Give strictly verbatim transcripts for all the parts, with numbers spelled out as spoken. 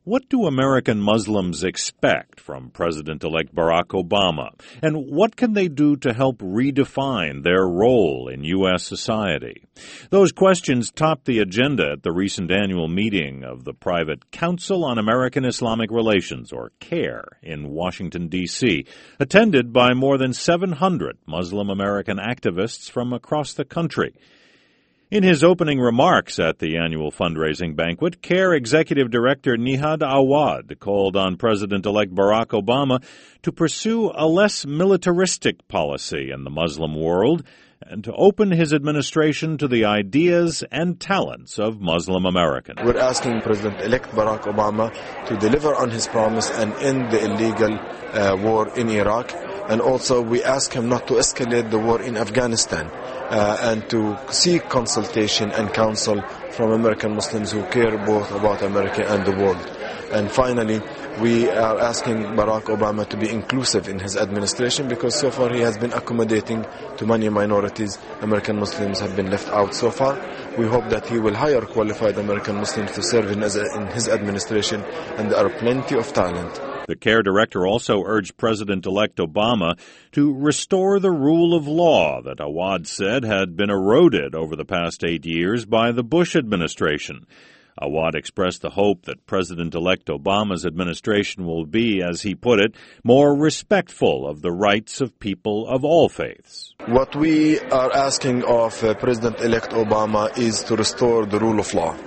What do American Muslims expect from President-elect Barack Obama? And what can they do to help redefine their role in U S society? Those questions topped the agenda at the recent annual meeting of the Private Council on American Islamic Relations, or CAIR, in Washington, D C, attended by more than seven hundred Muslim American activists from across the country. In his opening remarks at the annual fundraising banquet, CAIR Executive Director Nihad Awad called on President-elect Barack Obama to pursue a less militaristic policy in the Muslim world and to open his administration to the ideas and talents of Muslim Americans. We're asking President-elect Barack Obama to deliver on his promise and end the illegal uh, war in Iraq. And also we ask him not to escalate the war in Afghanistan. Uh, and to seek consultation and counsel from American Muslims who care both about America and the world. And finally, we are asking Barack Obama to be inclusive in his administration because so far he has been accommodating to many minorities. American Muslims have been left out so far. We hope that he will hire qualified American Muslims to serve in his administration, and there are plenty of talent. The CAIR director also urged President-elect Obama to restore the rule of law that Awad said had been eroded over the past eight years by the Bush administration. Awad expressed the hope that President-elect Obama's administration will be, as he put it, more respectful of the rights of people of all faiths. What we are asking of uh, President-elect Obama is to restore the rule of law.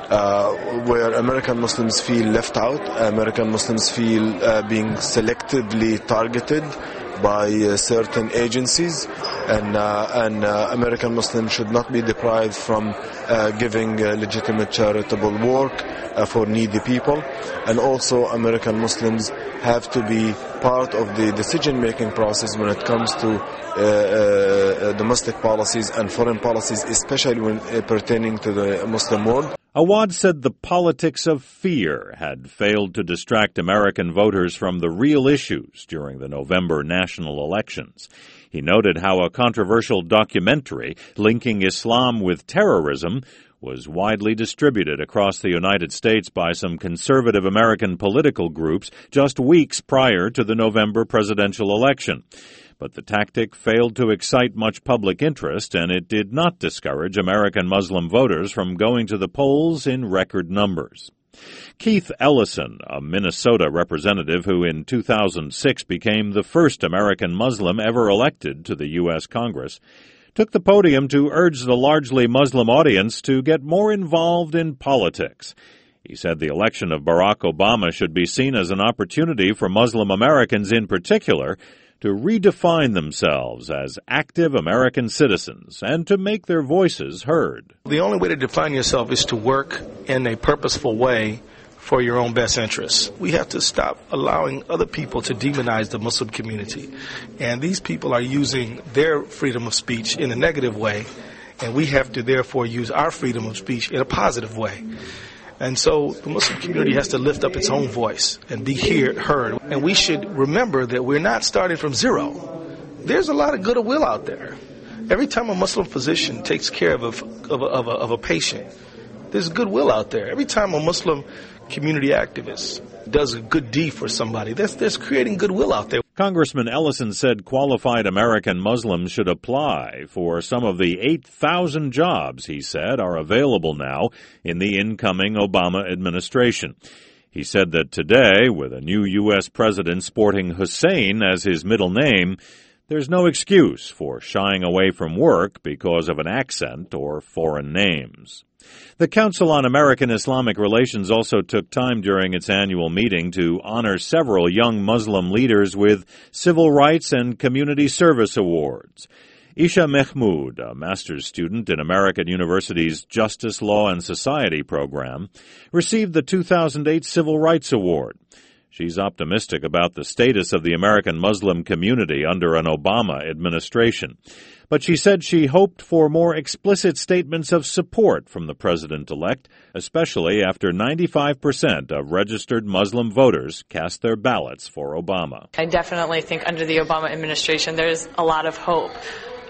Uh, where American Muslims feel left out, American Muslims feel uh, being selectively targeted by uh, certain agencies, and, uh, and uh, American Muslims should not be deprived from uh, giving uh, legitimate charitable work uh, for needy people. And also American Muslims have to be part of the decision-making process when it comes to uh, uh, domestic policies and foreign policies, especially when uh, pertaining to the Muslim world. Awad said the politics of fear had failed to distract American voters from the real issues during the November national elections. He noted how a controversial documentary linking Islam with terrorism was widely distributed across the United States by some conservative American political groups just weeks prior to the November presidential election. But the tactic failed to excite much public interest, and it did not discourage American Muslim voters from going to the polls in record numbers. Keith Ellison, a Minnesota representative who in two thousand six became the first American Muslim ever elected to the U S Congress, took the podium to urge the largely Muslim audience to get more involved in politics. He said the election of Barack Obama should be seen as an opportunity for Muslim Americans in particular to redefine themselves as active American citizens and to make their voices heard. The only way to define yourself is to work in a purposeful way for your own best interests. We have to stop allowing other people to demonize the Muslim community. And these people are using their freedom of speech in a negative way, and we have to therefore use our freedom of speech in a positive way. And so the Muslim community has to lift up its own voice and be heard, heard. And we should remember that we're not starting from zero. There's a lot of goodwill out there. Every time a Muslim physician takes care of a, of a, of a, of a patient, there's goodwill out there. Every time a Muslim community activist does a good deed for somebody, there's, there's creating goodwill out there. Congressman Ellison said qualified American Muslims should apply for some of the eight thousand jobs, he said, are available now in the incoming Obama administration. He said that today, with a new U S president sporting Hussein as his middle name, there's no excuse for shying away from work because of an accent or foreign names. The Council on American Islamic Relations also took time during its annual meeting to honor several young Muslim leaders with civil rights and community service awards. Isha Mehmood, a master's student in American University's Justice, Law, and Society program, received the two thousand eight Civil Rights Award. She's optimistic about the status of the American Muslim community under an Obama administration. But she said she hoped for more explicit statements of support from the president-elect, especially after ninety-five percent of registered Muslim voters cast their ballots for Obama. I definitely think under the Obama administration there's a lot of hope.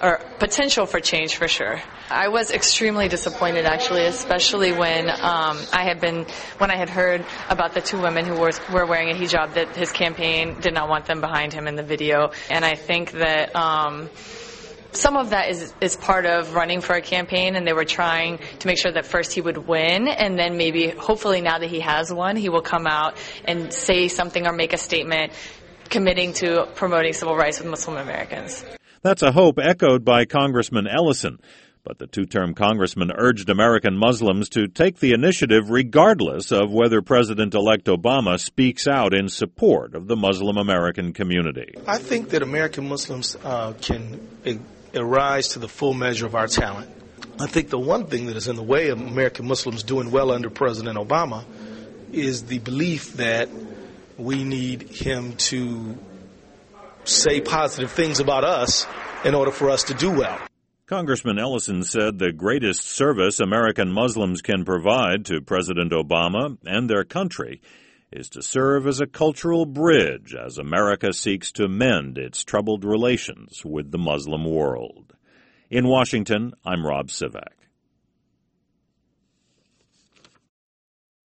or potential for change for sure. I was extremely disappointed, actually, especially when um, I had been when I had heard about the two women who were, were wearing a hijab, that his campaign did not want them behind him in the video. And I think that um, some of that is is part of running for a campaign, and they were trying to make sure that first he would win, and then maybe, hopefully now that he has won, he will come out and say something or make a statement committing to promoting civil rights with Muslim Americans. That's a hope echoed by Congressman Ellison. But the two-term congressman urged American Muslims to take the initiative regardless of whether President-elect Obama speaks out in support of the Muslim American community. I think that American Muslims uh, can arise to the full measure of our talent. I think the one thing that is in the way of American Muslims doing well under President Obama is the belief that we need him to say positive things about us in order for us to do well. Congressman Ellison said the greatest service American Muslims can provide to President Obama and their country is to serve as a cultural bridge as America seeks to mend its troubled relations with the Muslim world. In Washington, I'm Rob Sivak.